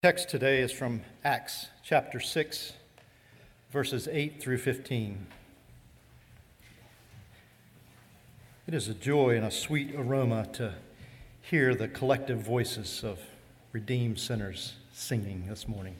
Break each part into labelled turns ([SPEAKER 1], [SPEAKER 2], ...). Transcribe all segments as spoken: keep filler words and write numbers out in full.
[SPEAKER 1] Text today is from Acts chapter six, verses eight through fifteen. It is a joy and a sweet aroma to hear the collective voices of redeemed sinners singing this morning.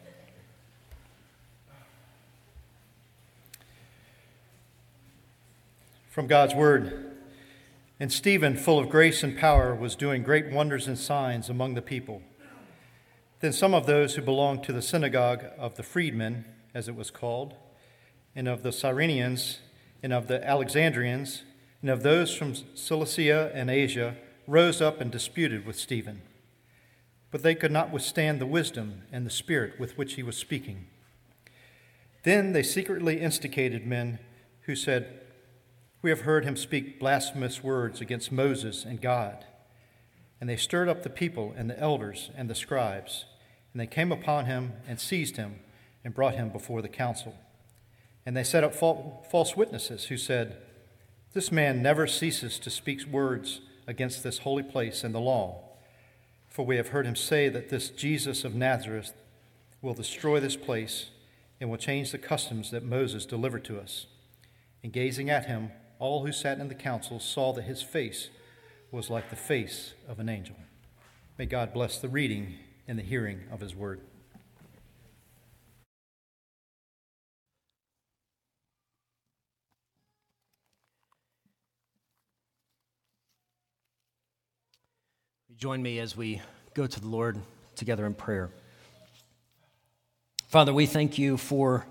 [SPEAKER 1] From God's Word, and Stephen, full of grace and power, was doing great wonders and signs among the people. Then some of those who belonged to the synagogue of the freedmen, as it was called, and of the Cyrenians, and of the Alexandrians, and of those from Cilicia and Asia, rose up and disputed with Stephen. But they could not withstand the wisdom and the spirit with which he was speaking. Then they secretly instigated men who said, "We have heard him speak blasphemous words against Moses and God." And they stirred up the people and the elders and the scribes. And they came upon him and seized him and brought him before the council. And they set up false witnesses who said, "This man never ceases to speak words against this holy place and the law. For we have heard him say that this Jesus of Nazareth will destroy this place and will change the customs that Moses delivered to us." And gazing at him, all who sat in the council saw that his face was like the face of an angel. May God bless the reading and the hearing of his word.
[SPEAKER 2] Join me as we go to the Lord together in prayer. Father, we thank you for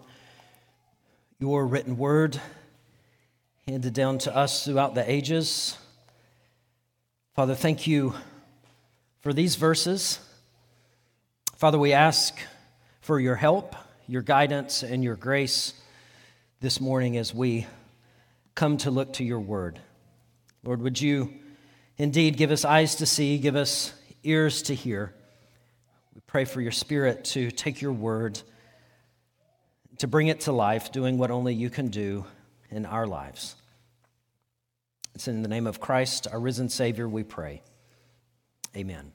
[SPEAKER 2] your written word handed down to us throughout the ages. Father, thank you for these verses. Father, we ask for your help, your guidance, and your grace this morning as we come to look to your word. Lord, would you indeed give us eyes to see, give us ears to hear. We pray for your Spirit to take your word, to bring it to life, doing what only you can do in our lives. It's in the name of Christ, our risen Savior, we pray. Amen.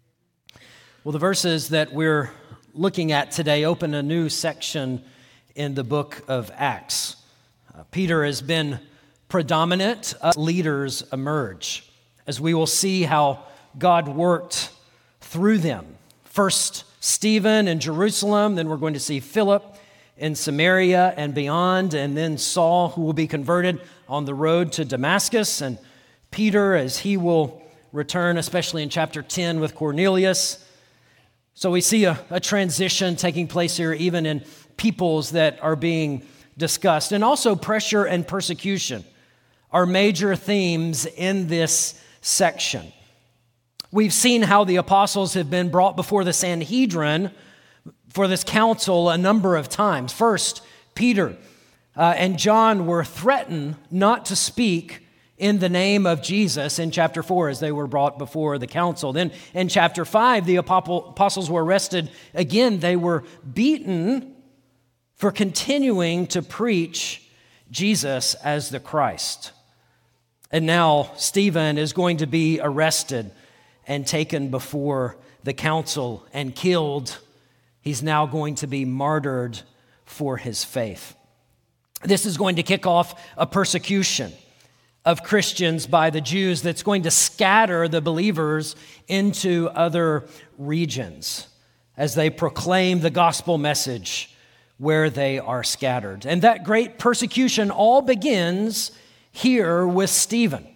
[SPEAKER 2] Well, the verses that we're looking at today open a new section in the book of Acts. Uh, Peter has been predominant. Uh, leaders emerge, as we will see how God worked through them. First, Stephen in Jerusalem, then we're going to see Philip in Samaria and beyond, and then Saul, who will be converted on the road to Damascus, and Peter as he will return, especially in chapter ten with Cornelius. So we see a, a transition taking place here, even in peoples that are being discussed. And also pressure and persecution are major themes in this section. We've seen how the apostles have been brought before the Sanhedrin for this council a number of times. First, Peter uh, and John were threatened not to speak in the name of Jesus in chapter four as they were brought before the council. Then in chapter five, the apostles were arrested again. They were beaten for continuing to preach Jesus as the Christ. And now Stephen is going to be arrested and taken before the council and killed. He's now going to be martyred for his faith. This is going to kick off a persecution of Christians by the Jews that's going to scatter the believers into other regions as they proclaim the gospel message where they are scattered. And that great persecution all begins here with Stephen.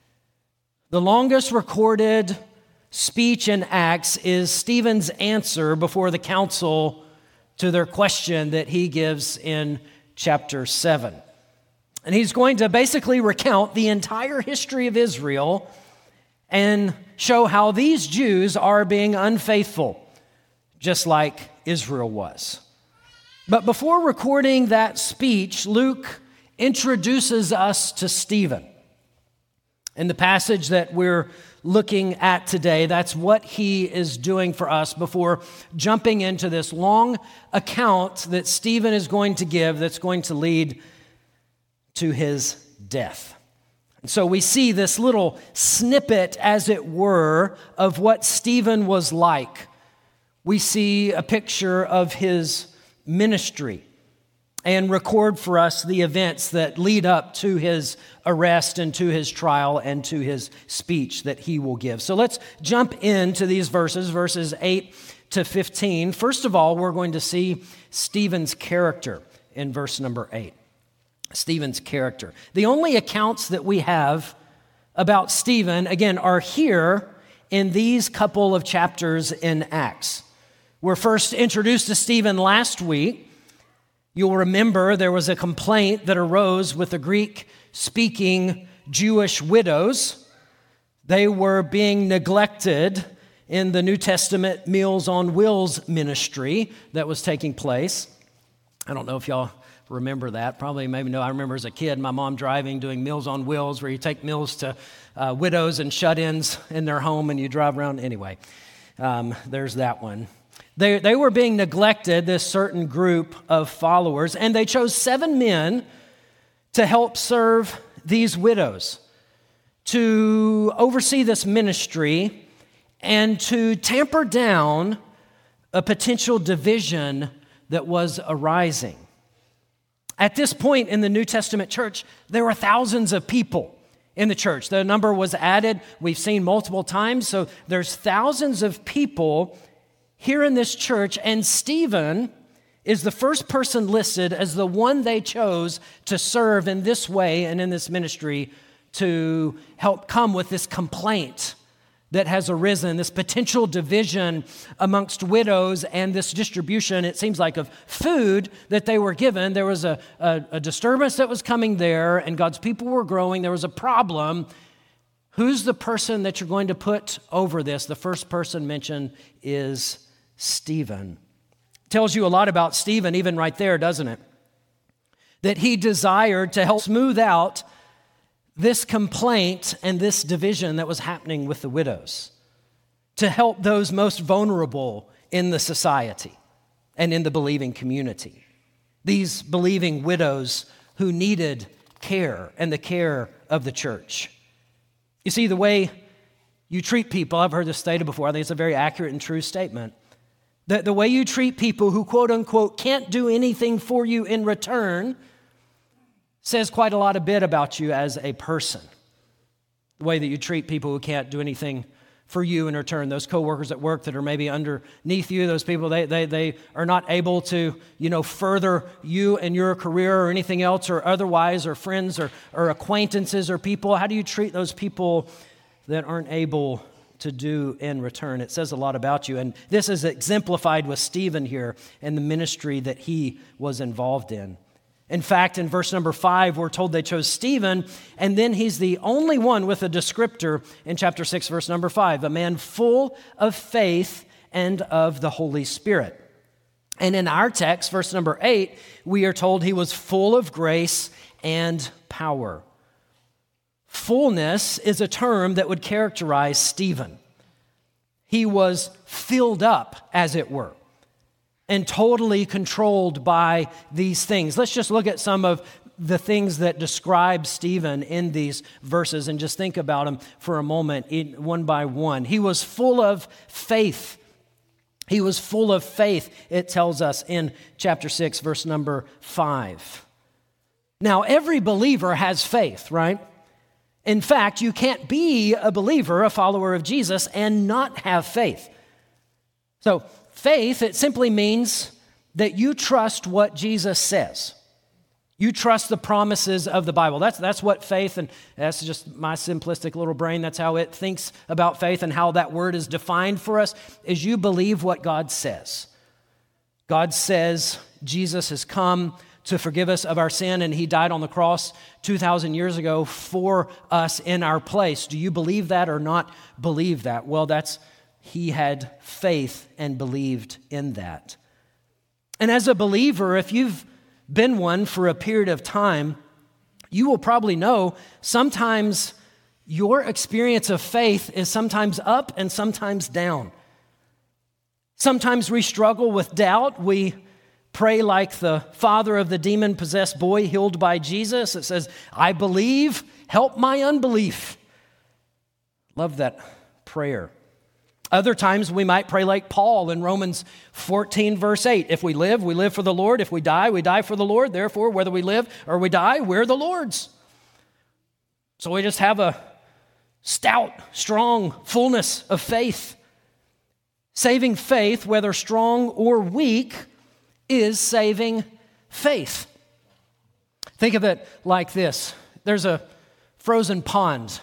[SPEAKER 2] The longest recorded speech in Acts is Stephen's answer before the council to their question that he gives in chapter seven. And he's going to basically recount the entire history of Israel and show how these Jews are being unfaithful, just like Israel was. But before recording that speech, Luke introduces us to Stephen. In the passage that we're looking at today, that's what he is doing for us before jumping into this long account that Stephen is going to give that's going to lead to his death. And so we see this little snippet, as it were, of what Stephen was like we see a picture of his ministry and record for us the events that lead up to his arrest and to his trial and to his speech that he will give. So let's jump into these verses, verses eight to fifteen. First of all, we're going to see Stephen's character in verse number eight. Stephen's character. The only accounts that we have about Stephen, again, are here in these couple of chapters in Acts. We're first introduced to Stephen last week. You'll remember there was a complaint that arose with the Greek-speaking Jewish widows. They were being neglected in the New Testament Meals on Wheels ministry that was taking place. I don't know if y'all remember that. Probably, maybe no. I remember as a kid, my mom driving, doing Meals on Wheels, where you take meals to uh, widows and shut-ins in their home and you drive around. Anyway, um, there's that one. They, they were being neglected, this certain group of followers, and they chose seven men to help serve these widows, to oversee this ministry, and to tamper down a potential division that was arising. At this point in the New Testament church, there were thousands of people in the church. The number was added, we've seen multiple times, so there's thousands of people here in this church, and Stephen is the first person listed as the one they chose to serve in this way and in this ministry to help come with this complaint that has arisen, this potential division amongst widows and this distribution, it seems like, of food that they were given. There was a, a, a disturbance that was coming there, and God's people were growing. There was a problem. Who's the person that you're going to put over this? The first person mentioned is Stephen. Tells you a lot about Stephen, even right there, doesn't it? That he desired to help smooth out this complaint and this division that was happening with the widows, to help those most vulnerable in the society and in the believing community. These believing widows who needed care and the care of the church. You see, the way you treat people, I've heard this stated before, I think it's a very accurate and true statement. The, the way you treat people who, quote unquote, can't do anything for you in return says quite a lot of bit about you as a person. The way that you treat people who can't do anything for you in return, those coworkers at work that are maybe underneath you, those people, they they they are not able to, you know, further you and your career or anything else or otherwise, or friends or, or acquaintances or people. How do you treat those people that aren't able to do in return? It says a lot about you. And this is exemplified with Stephen here and the ministry that he was involved in. In fact, in verse number five, we're told they chose Stephen, and then he's the only one with a descriptor in chapter six, verse number five, a man full of faith and of the Holy Spirit. And in our text, verse number eight, we are told he was full of grace and power. Fullness is a term that would characterize Stephen. He was filled up, as it were, and totally controlled by these things. Let's just look at some of the things that describe Stephen in these verses and just think about them for a moment, one by one. He was full of faith. He was full of faith, it tells us in chapter six, verse number five. Now, every believer has faith, right? In fact, you can't be a believer, a follower of Jesus, and not have faith. So, faith, it simply means that you trust what Jesus says. You trust the promises of the Bible. That's, that's what faith, and that's just my simplistic little brain, that's how it thinks about faith and how that word is defined for us, is you believe what God says. God says Jesus has come to forgive us of our sin, and he died on the cross two thousand years ago for us in our place. Do you believe that or not believe that? Well, that's, he had faith and believed in that. And as a believer, if you've been one for a period of time, you will probably know sometimes your experience of faith is sometimes up and sometimes down. Sometimes we struggle with doubt. We pray like the father of the demon-possessed boy healed by Jesus. It says, I believe, help my unbelief. Love that prayer. Other times we might pray like Paul in Romans fourteen, verse eight. If we live, we live for the Lord. If we die, we die for the Lord. Therefore, whether we live or we die, we're the Lord's. So we just have a stout, strong fullness of faith. Saving faith, whether strong or weak, is saving faith. Think of it like this. There's a frozen pond,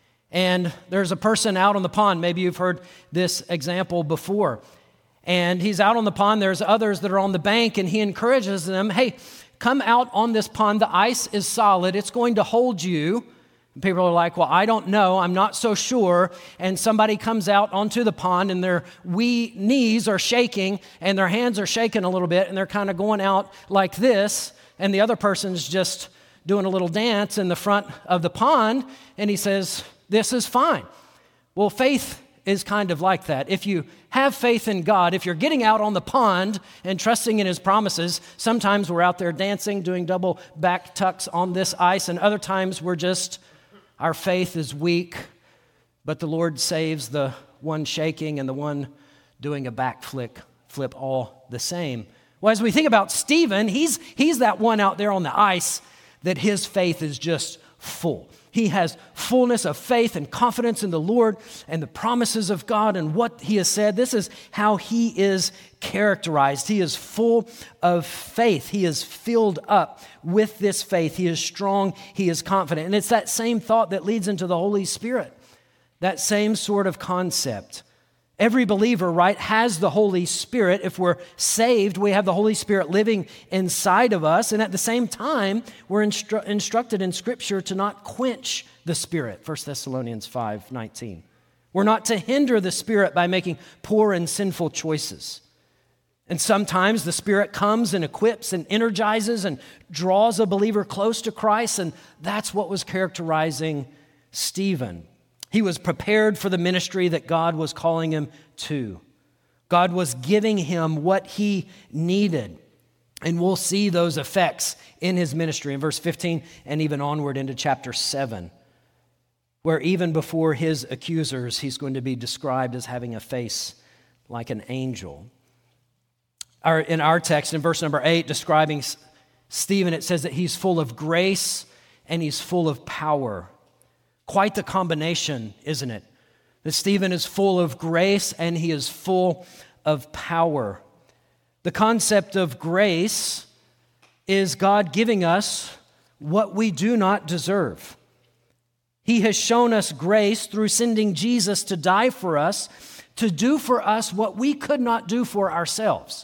[SPEAKER 2] and there's a person out on the pond. Maybe you've heard this example before. And he's out on the pond. There's others that are on the bank, and he encourages them, hey, come out on this pond. The ice is solid. It's going to hold you. And people are like, well, I don't know. I'm not so sure. And somebody comes out onto the pond, and their wee knees are shaking, and their hands are shaking a little bit, and they're kind of going out like this. And the other person's just doing a little dance in the front of the pond, and he says, this is fine. Well, faith is kind of like that. If you have faith in God, if you're getting out on the pond and trusting in His promises, sometimes we're out there dancing, doing double back tucks on this ice, and other times we're just, our faith is weak, but the Lord saves the one shaking and the one doing a back flick, flip all the same. Well, as we think about Stephen, he's, he's that one out there on the ice that his faith is just full. He has fullness of faith and confidence in the Lord and the promises of God and what He has said. This is how he is characterized. He is full of faith. He is filled up with this faith. He is strong. He is confident. And it's that same thought that leads into the Holy Spirit, that same sort of concept. Every believer, right, has the Holy Spirit. If we're saved, we have the Holy Spirit living inside of us. And at the same time, we're instru- instructed in Scripture to not quench the Spirit, First Thessalonians five nineteen. We're not to hinder the Spirit by making poor and sinful choices. And sometimes the Spirit comes and equips and energizes and draws a believer close to Christ. And that's what was characterizing Stephen. He was prepared for the ministry that God was calling him to. God was giving him what he needed. And we'll see those effects in his ministry in verse fifteen and even onward into chapter seven, where even before his accusers, he's going to be described as having a face like an angel. Our, in our text, in verse number eight, describing Stephen, it says that he's full of grace and he's full of power. Quite the combination, isn't it? That Stephen is full of grace and he is full of power. The concept of grace is God giving us what we do not deserve. He has shown us grace through sending Jesus to die for us, to do for us what we could not do for ourselves.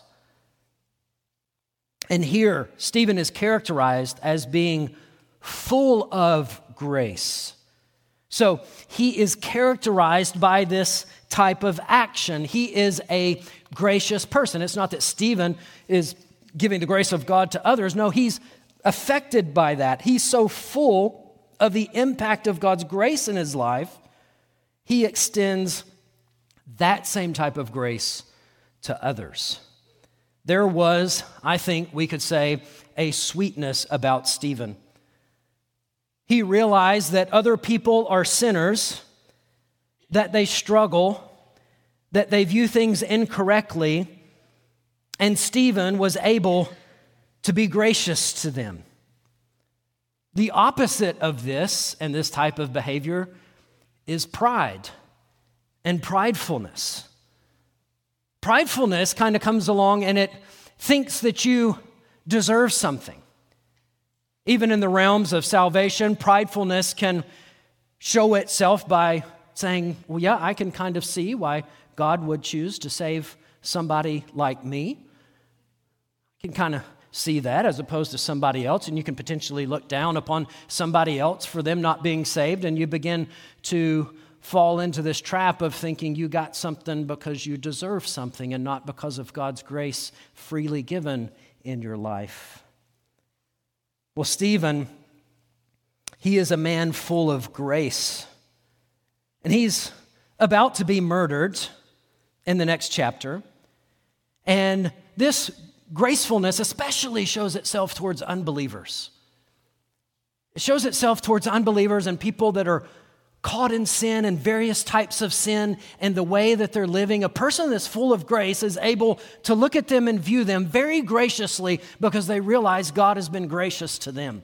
[SPEAKER 2] And here, Stephen is characterized as being full of grace. So he is characterized by this type of action. He is a gracious person. It's not that Stephen is giving the grace of God to others. No, he's affected by that. He's so full of the impact of God's grace in his life, he extends that same type of grace to others. There was, I think we could say, a sweetness about Stephen. He realized that other people are sinners, that they struggle, that they view things incorrectly, and Stephen was able to be gracious to them. The opposite of this and this type of behavior is pride and pridefulness. Pridefulness kind of comes along and it thinks that you deserve something. Even in the realms of salvation, pridefulness can show itself by saying, well, yeah, I can kind of see why God would choose to save somebody like me. I can kind of see that as opposed to somebody else, and you can potentially look down upon somebody else for them not being saved, and you begin to fall into this trap of thinking you got something because you deserve something and not because of God's grace freely given in your life. Well, Stephen, he is a man full of grace, and he's about to be murdered in the next chapter, and this gracefulness especially shows itself towards unbelievers. It shows itself towards unbelievers and people that are caught in sin and various types of sin and the way that they're living, a person that's full of grace is able to look at them and view them very graciously because they realize God has been gracious to them.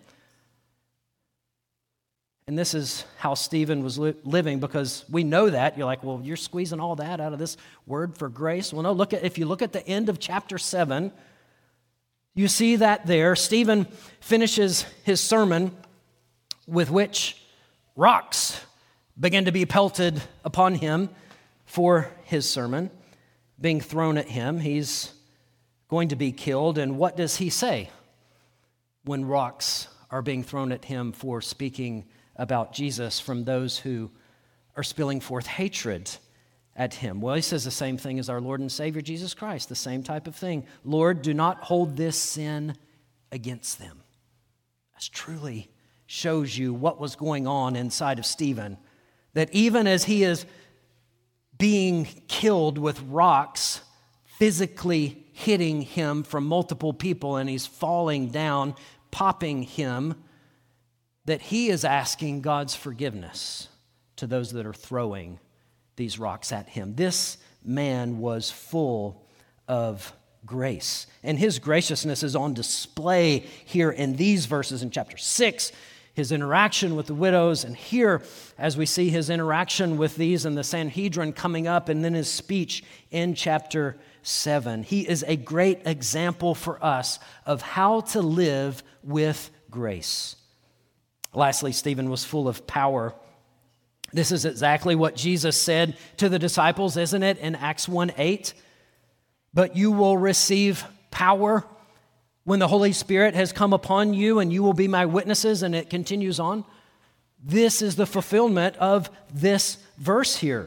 [SPEAKER 2] And this is how Stephen was li- living, because we know that. You're like, well, you're squeezing all that out of this word for grace. Well, no, look at if you look at the end of chapter seven, you see that there. Stephen finishes his sermon with which rocks begin to be pelted upon him for his sermon, being thrown at him. He's going to be killed. And what does he say when rocks are being thrown at him for speaking about Jesus from those who are spilling forth hatred at him? Well, he says the same thing as our Lord and Savior Jesus Christ, the same type of thing. Lord, do not hold this sin against them. That's truly shows you what was going on inside of Stephen, that even as he is being killed with rocks, physically hitting him from multiple people, and he's falling down, popping him, that he is asking God's forgiveness to those that are throwing these rocks at him. This man was full of grace, and his graciousness is on display here in these verses in chapter six, his interaction with the widows, and here as we see his interaction with these and the Sanhedrin coming up, and then his speech in chapter seven. He is a great example for us of how to live with grace. Lastly, Stephen was full of power. This is exactly what Jesus said to the disciples, isn't it, in Acts one eight? But you will receive power when the Holy Spirit has come upon you, and you will be my witnesses, and it continues on. This is the fulfillment of this verse here.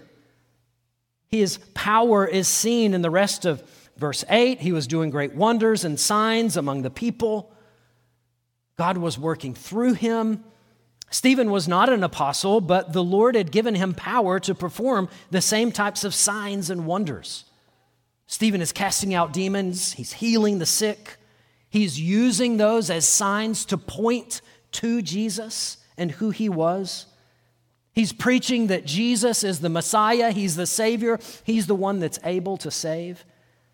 [SPEAKER 2] His power is seen in the rest of verse eight. He was doing great wonders and signs among the people. God was working through him. Stephen was not an apostle, but the Lord had given him power to perform the same types of signs and wonders. Stephen is casting out demons. He's healing the sick. He's using those as signs to point to Jesus and who he was. He's preaching that Jesus is the Messiah. He's the Savior. He's the one that's able to save.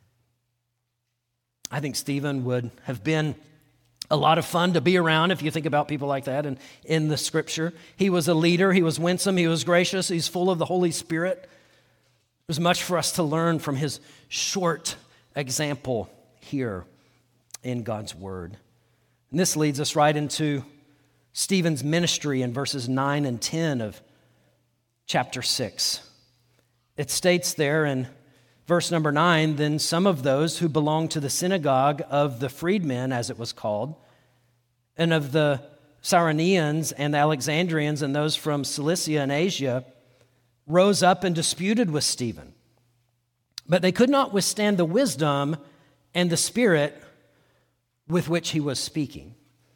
[SPEAKER 2] I think Stephen would have been a lot of fun to be around if you think about people like that and in the Scripture. He was a leader. He was winsome. He was gracious. He's full of the Holy Spirit. There's much for us to learn from his short example here in God's Word. And this leads us right into Stephen's ministry in verses nine and ten of chapter six. It states there in verse number nine, then some of those who belonged to the synagogue of the freedmen, as it was called, and of the Cyrenians and the Alexandrians and those from Cilicia and Asia, rose up and disputed with Stephen. But they could not withstand the wisdom and the spirit with which he was speaking.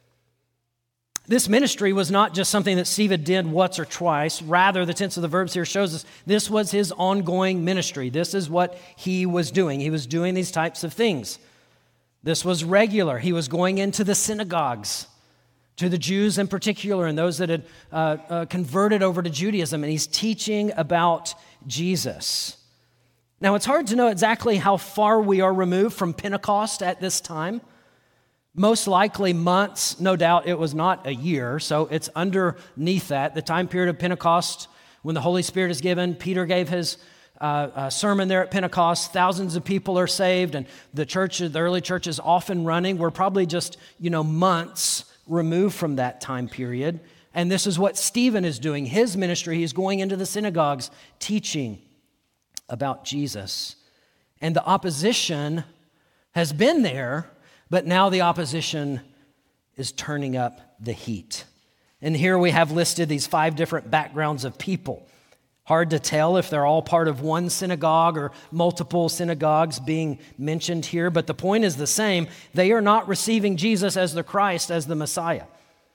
[SPEAKER 2] This ministry was not just something that Stephen did once or twice. Rather, the tense of the verbs here shows us this was his ongoing ministry. This is what he was doing. He was doing these types of things. This was regular. He was going into the synagogues, to the Jews in particular, and those that had uh, uh, converted over to Judaism, and he's teaching about Jesus. Now, it's hard to know exactly how far we are removed from Pentecost at this time. Most likely months, no doubt it was not a year, so it's underneath that. The time period of Pentecost, when the Holy Spirit is given, Peter gave his uh, uh, sermon there at Pentecost. Thousands of people are saved, and the church, the early church is off and running. We're probably just, you know, months removed from that time period. And this is what Stephen is doing. His ministry, he's going into the synagogues, teaching about Jesus. And the opposition has been there, but now the opposition is turning up the heat. And here we have listed these five different backgrounds of people. Hard to tell if they're all part of one synagogue or multiple synagogues being mentioned here, but the point is the same. They are not receiving Jesus as the Christ, as the Messiah.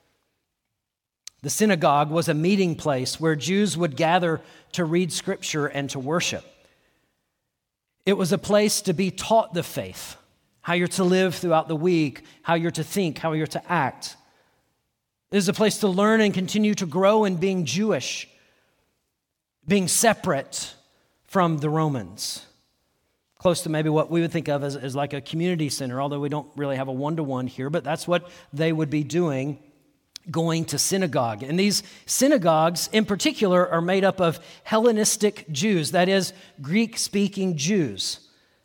[SPEAKER 2] The synagogue was a meeting place where Jews would gather to read Scripture and to worship. It was a place to be taught the faith, how you're to live throughout the week, how you're to think, how you're to act. It is a place to learn and continue to grow in being Jewish. being separate from the Romans. Close to maybe what we would think of as, as like a community center, although we don't really have a one-to-one here, but that's what they would be doing, going to synagogue. And these synagogues in particular are made up of Hellenistic Jews, that is, Greek-speaking Jews.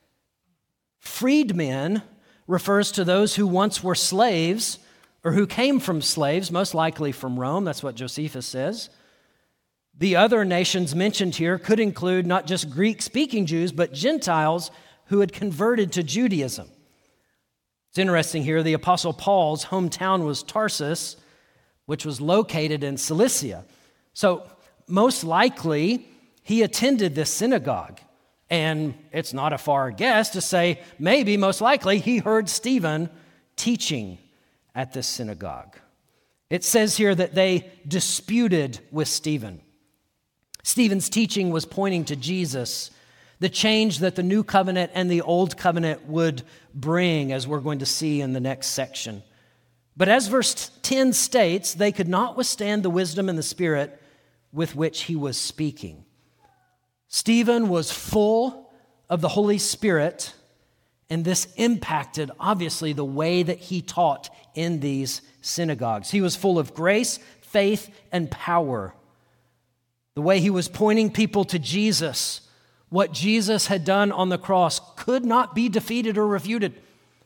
[SPEAKER 2] Freedmen refers to those who once were slaves or who came from slaves, most likely from Rome. That's what Josephus says. The other nations mentioned here could include not just Greek-speaking Jews, but Gentiles who had converted to Judaism. It's interesting here, the Apostle Paul's hometown was Tarsus, which was located in Cilicia. So most likely he attended this synagogue. And it's not a far guess to say maybe, most likely, he heard Stephen teaching at this synagogue. It says here that they disputed with Stephen. Stephen's teaching was pointing to Jesus, the change that the new covenant and the old covenant would bring, as we're going to see in the next section. But as verse ten states, they could not withstand the wisdom and the spirit with which he was speaking. Stephen was full of the Holy Spirit, and this impacted, obviously, the way that he taught in these synagogues. He was full of grace, faith, and power. The way he was pointing people to Jesus, what Jesus had done on the cross, could not be defeated or refuted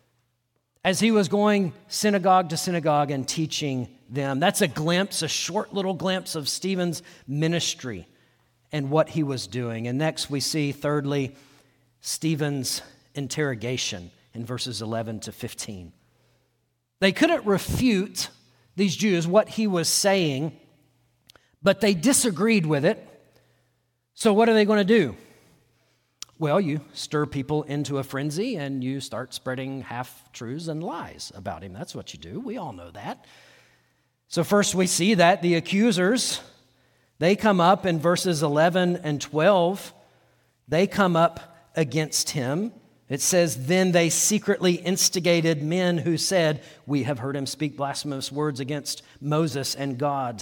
[SPEAKER 2] as he was going synagogue to synagogue and teaching them. That's a glimpse, a short little glimpse of Stephen's ministry and what he was doing. And next we see, thirdly, Stephen's interrogation in verses eleven to fifteen. They couldn't refute, these Jews, what he was saying, but they disagreed with it. So what are they going to do? Well, you stir people into a frenzy and you start spreading half-truths and lies about him. That's what you do. We all know that. So first we see that the accusers, they come up in verses eleven and twelve. They come up against him. It says, then they secretly instigated men who said, we have heard him speak blasphemous words against Moses and God.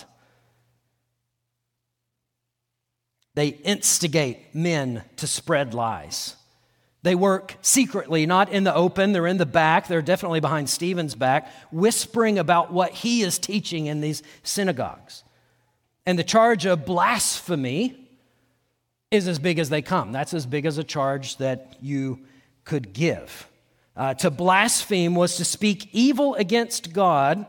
[SPEAKER 2] They instigate men to spread lies. They work secretly, not in the open. They're in the back. They're definitely behind Stephen's back, whispering about what he is teaching in these synagogues. And the charge of blasphemy is as big as they come. That's as big as a charge that you could give. Uh, to blaspheme was to speak evil against God,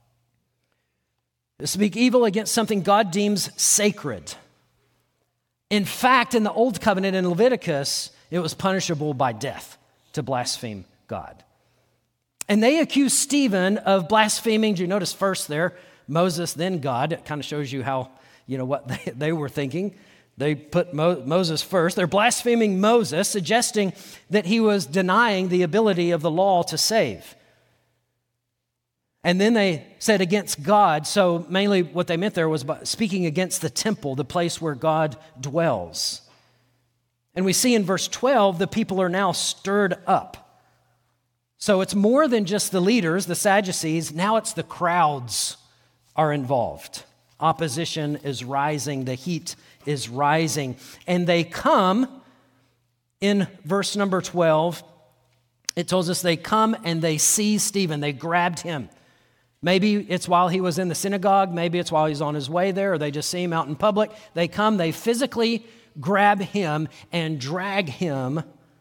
[SPEAKER 2] to speak evil against something God deems sacred. In fact, in the Old Covenant in Leviticus, it was punishable by death to blaspheme God. And they accused Stephen of blaspheming. Do you notice first there, Moses, then God? It kind of shows you how, you know, what they, they were thinking. They put Mo- Moses first. They're blaspheming Moses, suggesting that he was denying the ability of the law to save. And then they said against God, so mainly what they meant there was speaking against the temple, the place where God dwells. And we see in verse twelve, the people are now stirred up. So it's more than just the leaders, the Sadducees, now it's the crowds are involved. Opposition is rising, the heat is rising. And they come, in verse number twelve, it tells us they come and they seize Stephen, they grabbed him. Maybe it's while he was in the synagogue, maybe it's while he's on his way there, or they just see him out in public. They come, they physically grab him and drag him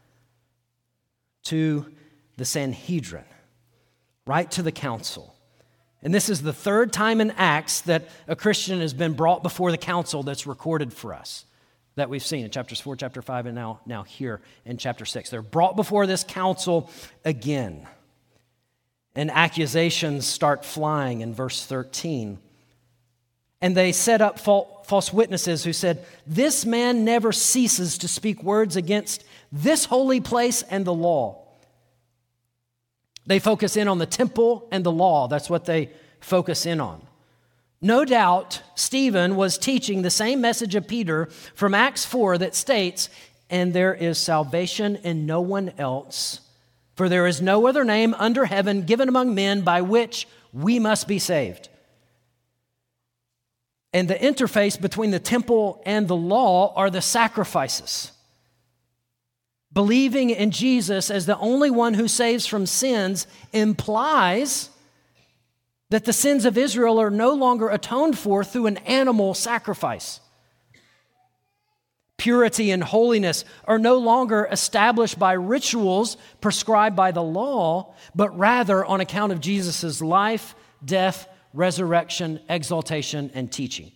[SPEAKER 2] to the Sanhedrin, right to the council. And this is the third time in Acts that a Christian has been brought before the council that's recorded for us, that we've seen in chapters four, chapter five, and now, now here in chapter six. They're brought before this council again. And accusations start flying in verse thirteen. And they set up false witnesses who said, this man never ceases to speak words against this holy place and the law. They focus in on the temple and the law. That's what they focus in on. No doubt, Stephen was teaching the same message of Peter from Acts four that states, and there is salvation in no one else, for there is no other name under heaven given among men by which we must be saved. And the interface between the temple and the law are the sacrifices. Believing in Jesus as the only one who saves from sins implies that the sins of Israel are no longer atoned for through an animal sacrifice. Purity and holiness are no longer established by rituals prescribed by the law, but rather on account of Jesus' life, death, resurrection, exaltation, and teaching.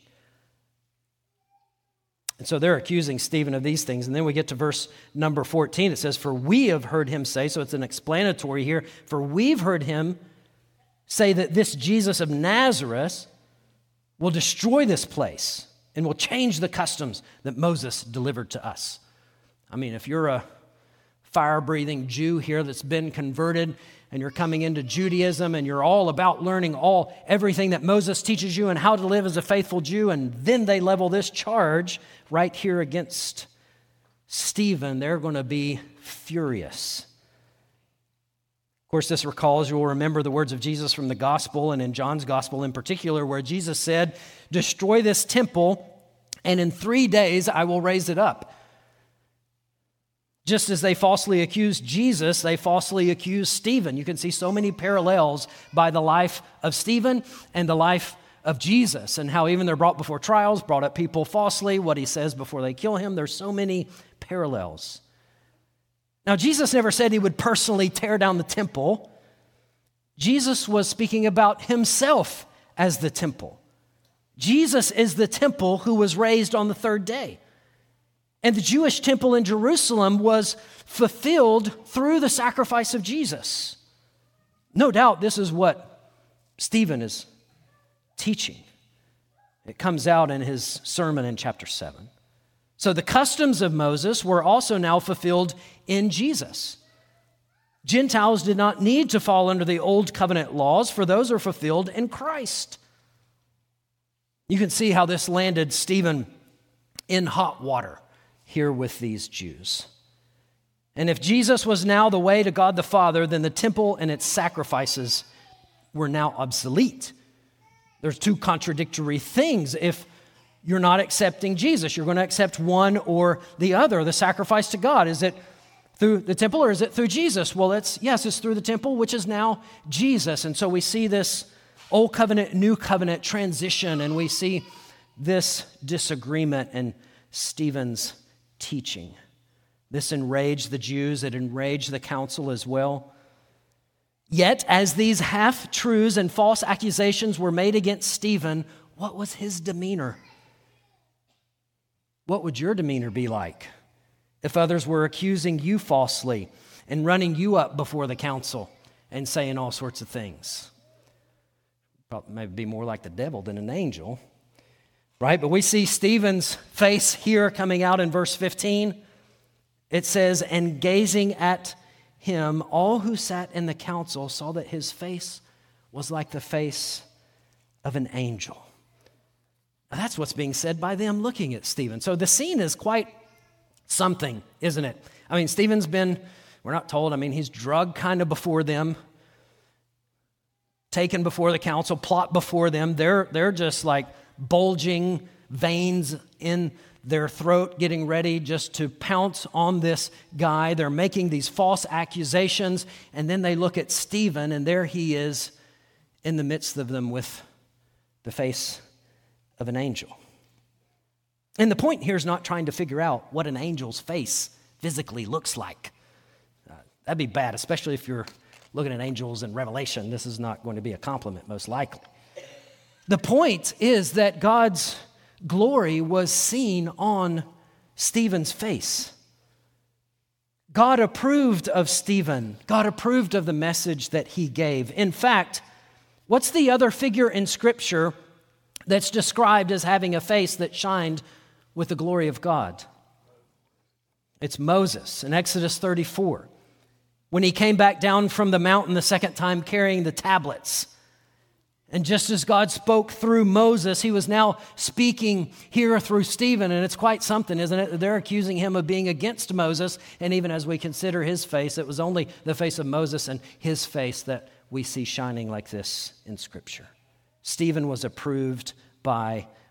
[SPEAKER 2] And so they're accusing Stephen of these things. And then we get to verse number fourteen. It says, "For we have heard him say," so it's an explanatory here, "for we've heard him say that this Jesus of Nazareth will destroy this place and will change the customs that Moses delivered to us." I mean, if you're a fire-breathing Jew here that's been converted and you're coming into Judaism and you're all about learning all everything that Moses teaches you and how to live as a faithful Jew, and then they level this charge right here against Stephen, they're going to be furious. Of course, this recalls, you'll remember the words of Jesus from the gospel, and in John's gospel in particular, where Jesus said, "Destroy this temple, and in three days I will raise it up." Just as they falsely accused Jesus, they falsely accused Stephen. You can see so many parallels by the life of Stephen and the life of Jesus, and how even they're brought before trials, brought up people falsely, what he says before they kill him. There's so many parallels. Now, Jesus never said he would personally tear down the temple. Jesus was speaking about himself as the temple. Jesus is the temple who was raised on the third day. And the Jewish temple in Jerusalem was fulfilled through the sacrifice of Jesus. No doubt this is what Stephen is teaching. It comes out in his sermon in chapter seven. So the customs of Moses were also now fulfilled in Jesus. Gentiles did not need to fall under the old covenant laws, for those are fulfilled in Christ. You can see how this landed Stephen in hot water here with these Jews. And if Jesus was now the way to God the Father, then the temple and its sacrifices were now obsolete. There's two contradictory things. If you're not accepting Jesus, you're going to accept one or the other. The sacrifice to God, is it through the temple or is it through Jesus? Well, it's yes, it's through the temple, which is now Jesus. And so we see this old covenant, new covenant transition, and we see this disagreement in Stephen's teaching. This enraged the Jews, it enraged the council as well. Yet, as these half-truths and false accusations were made against Stephen, what was his demeanor? What would your demeanor be like if others were accusing you falsely and running you up before the council and saying all sorts of things? Probably maybe be more like the devil than an angel, right? But we see Stephen's face here coming out in verse fifteen. It says, "And gazing at him, all who sat in the council saw that his face was like the face of an angel." Now, that's what's being said by them looking at Stephen. So the scene is quite something, isn't it? I mean, Stephen's been, we're not told, I mean, he's drugged kind of before them, taken before the council, plot before them. They're, they're just like bulging veins in their throat, getting ready just to pounce on this guy. They're making these false accusations, and then they look at Stephen, and there he is in the midst of them with the face of an angel. And the point here is not trying to figure out what an angel's face physically looks like. Uh, that'd be bad, especially if you're looking at angels in Revelation. This is not going to be a compliment, most likely. The point is that God's glory was seen on Stephen's face. God approved of Stephen. God approved of the message that he gave. In fact, what's the other figure in Scripture that's described as having a face that shined with the glory of God? It's Moses in Exodus thirty-four. When he came back down from the mountain the second time carrying the tablets. And just as God spoke through Moses, he was now speaking here through Stephen. And it's quite something, isn't it? They're accusing him of being against Moses. And even as we consider his face, it was only the face of Moses and his face that we see shining like this in Scripture. Stephen was approved by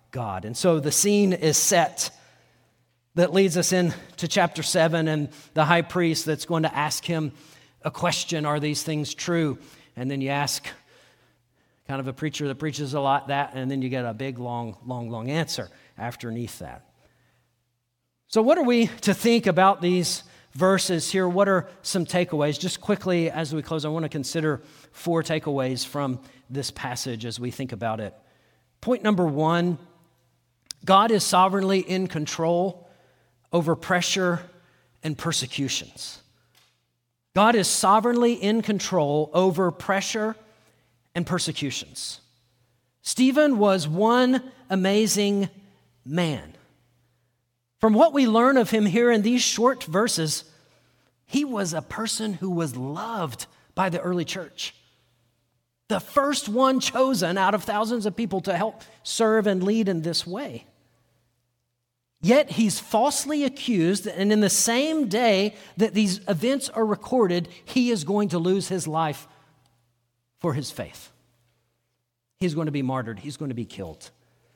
[SPEAKER 2] God. And so the scene is set that leads us into chapter seven and the high priest that's going to ask him a question, are these things true? And then you ask kind of a preacher that preaches a lot that, and then you get a big, long, long, long answer underneath that. So what are we to think about these verses here? What are some takeaways? Just quickly as we close, I want to consider four takeaways from this passage as we think about it. Point number one, God is sovereignly in control over pressure and persecutions. God is sovereignly in control over pressure and persecutions. Stephen was one amazing man. From what we learn of him here in these short verses, he was a person who was loved by the early church. The first one chosen out of thousands of people to help serve and lead in this way. Yet he's falsely accused, and in the same day that these events are recorded, he is going to lose his life for his faith. He's going to be martyred. He's going to be killed.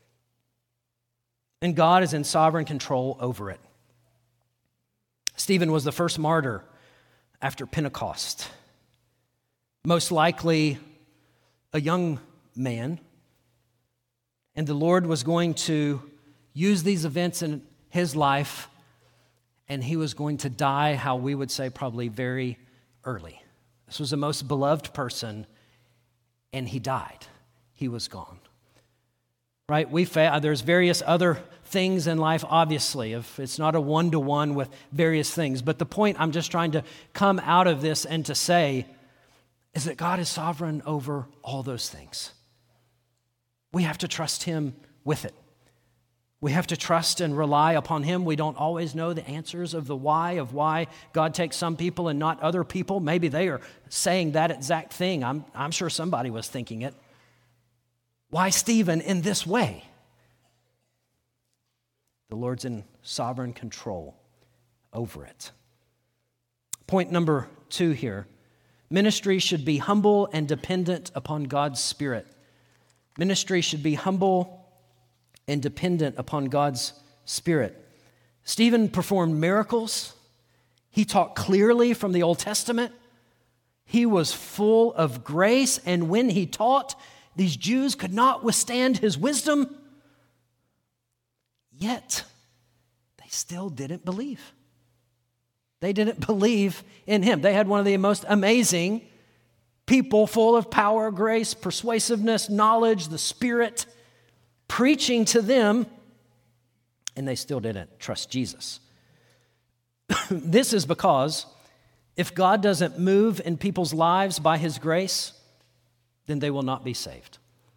[SPEAKER 2] And God is in sovereign control over it. Stephen was the first martyr after Pentecost. Most likely a young man. And the Lord was going to use these events in his life, and he was going to die, how we would say, probably very early. This was the most beloved person, and he died. He was gone. Right? We fa- there's various other things in life, obviously. If it's not a one-to-one with various things. But the point I'm just trying to come out of this and to say is that God is sovereign over all those things. We have to trust him with it. We have to trust and rely upon him. We don't always know the answers of the why, of why God takes some people and not other people. Maybe they are saying that exact thing. I'm, I'm sure somebody was thinking it. Why Stephen in this way? The Lord's in sovereign control over it. Point number two here. Ministry should be humble and dependent upon God's Spirit. Ministry should be humble and dependent upon God's Spirit. Stephen performed miracles. He taught clearly from the Old Testament. He was full of grace, and when he taught, these Jews could not withstand his wisdom. Yet, they still didn't believe. They didn't believe in him. They had one of the most amazing people, full of power, grace, persuasiveness, knowledge, the Spirit, preaching to them, and they still didn't trust Jesus. This is because if God doesn't move in people's lives by his grace, then they will not be saved.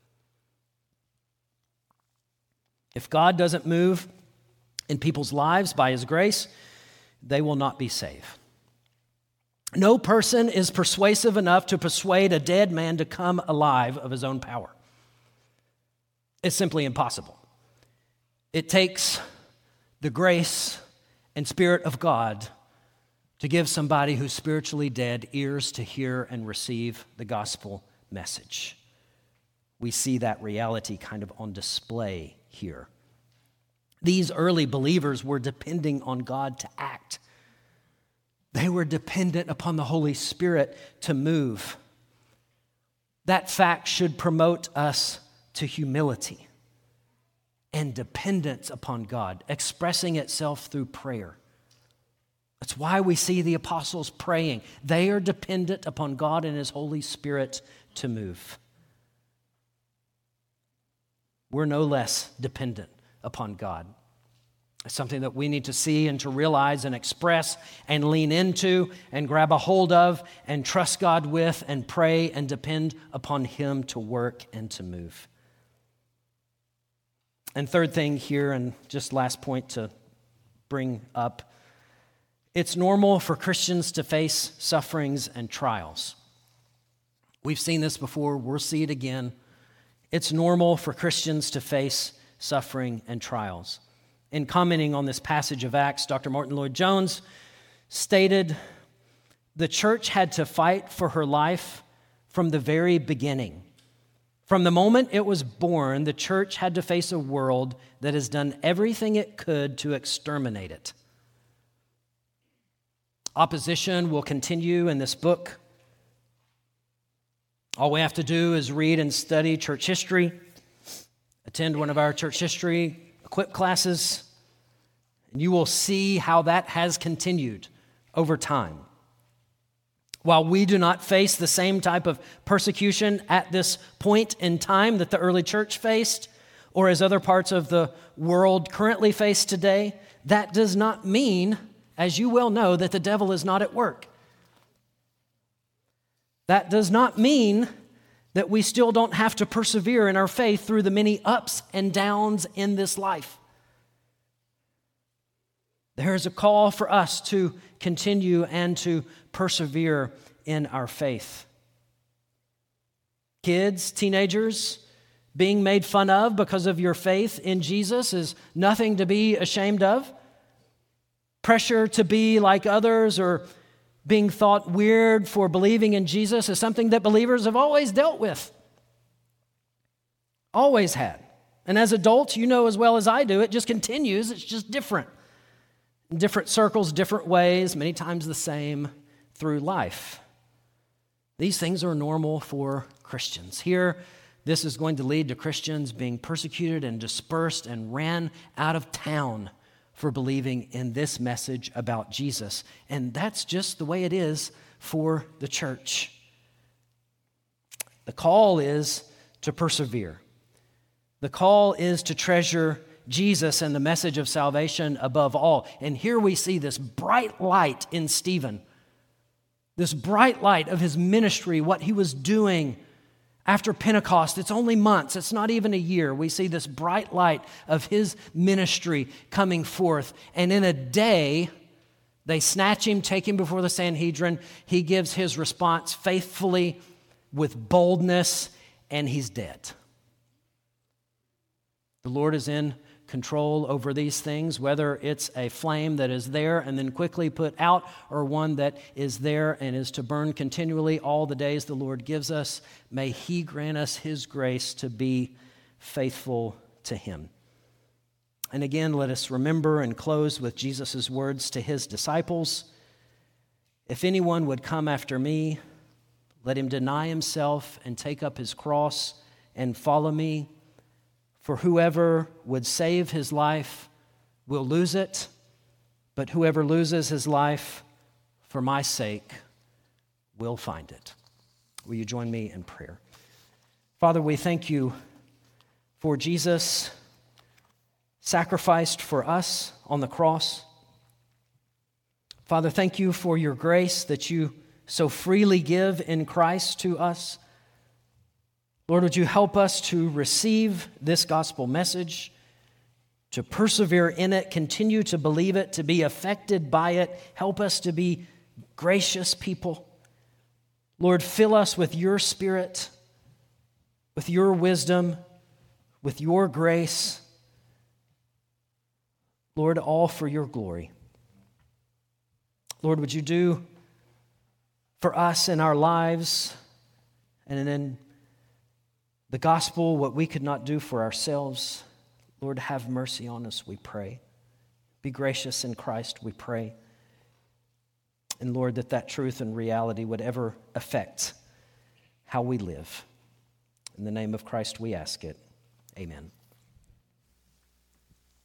[SPEAKER 2] If God doesn't move in people's lives by his grace, they will not be saved. No person is persuasive enough to persuade a dead man to come alive of his own power. It's simply impossible. It takes the grace and Spirit of God to give somebody who's spiritually dead ears to hear and receive the gospel message. We see that reality kind of on display here. These early believers were depending on God to act. They were dependent upon the Holy Spirit to move. That fact should promote us to humility and dependence upon God, expressing itself through prayer. That's why we see the apostles praying. They are dependent upon God and his Holy Spirit to move. We're no less dependent upon God. It's something that we need to see and to realize and express and lean into and grab a hold of and trust God with and pray and depend upon him to work and to move. And third thing here, and just last point to bring up, it's normal for Christians to face sufferings and trials. We've seen this before, we'll see it again. It's normal for Christians to face suffering and trials. In commenting on this passage of Acts, Doctor Martin Lloyd-Jones stated, the church had to fight for her life from the very beginning, From the moment it was born, the church had to face a world that has done everything it could to exterminate it. Opposition will continue in this book. All we have to do is read and study church history, attend one of our church history equip classes, and you will see how that has continued over time. While we do not face the same type of persecution at this point in time that the early church faced, or as other parts of the world currently face today, that does not mean, as you well know, that the devil is not at work. That does not mean that we still don't have to persevere in our faith through the many ups and downs in this life. There is a call for us to continue and to persevere in our faith. Kids, teenagers, being made fun of because of your faith in Jesus is nothing to be ashamed of. Pressure to be like others or being thought weird for believing in Jesus is something that believers have always dealt with. Always had. And as adults, you know as well as I do, it just continues. It's just different. In different circles, different ways, many times the same through life. These things are normal for Christians. Here, this is going to lead to Christians being persecuted and dispersed and ran out of town for believing in this message about Jesus. And that's just the way it is for the church. The call is to persevere. The call is to treasure Jesus and the message of salvation above all. And here we see this bright light in Stephen, this bright light of his ministry, what he was doing after Pentecost. It's only months, it's not even a year. We see this bright light of his ministry coming forth. And in a day, they snatch him, take him before the Sanhedrin. He gives his response faithfully with boldness, and he's dead. The Lord is in control over these things, whether it's a flame that is there and then quickly put out, or one that is there and is to burn continually all the days the Lord gives us. May He grant us His grace to be faithful to Him. And again, let us remember and close with Jesus' words to His disciples. If anyone would come after me, let him deny himself and take up his cross and follow me. For whoever would save his life will lose it, but whoever loses his life for my sake will find it. Will you join me in prayer? Father, we thank you for Jesus sacrificed for us on the cross. Father, thank you for your grace that you so freely give in Christ to us. Lord, would you help us to receive this gospel message, to persevere in it, continue to believe it, to be affected by it. Help us to be gracious people. Lord, fill us with your Spirit, with your wisdom, with your grace. Lord, all for your glory. Lord, would you do for us in our lives and in the gospel what we could not do for ourselves? Lord, have mercy on us, we pray. Be gracious in Christ, we pray. And Lord, that that truth and reality would ever affect how we live. In the name of Christ we ask it. Amen.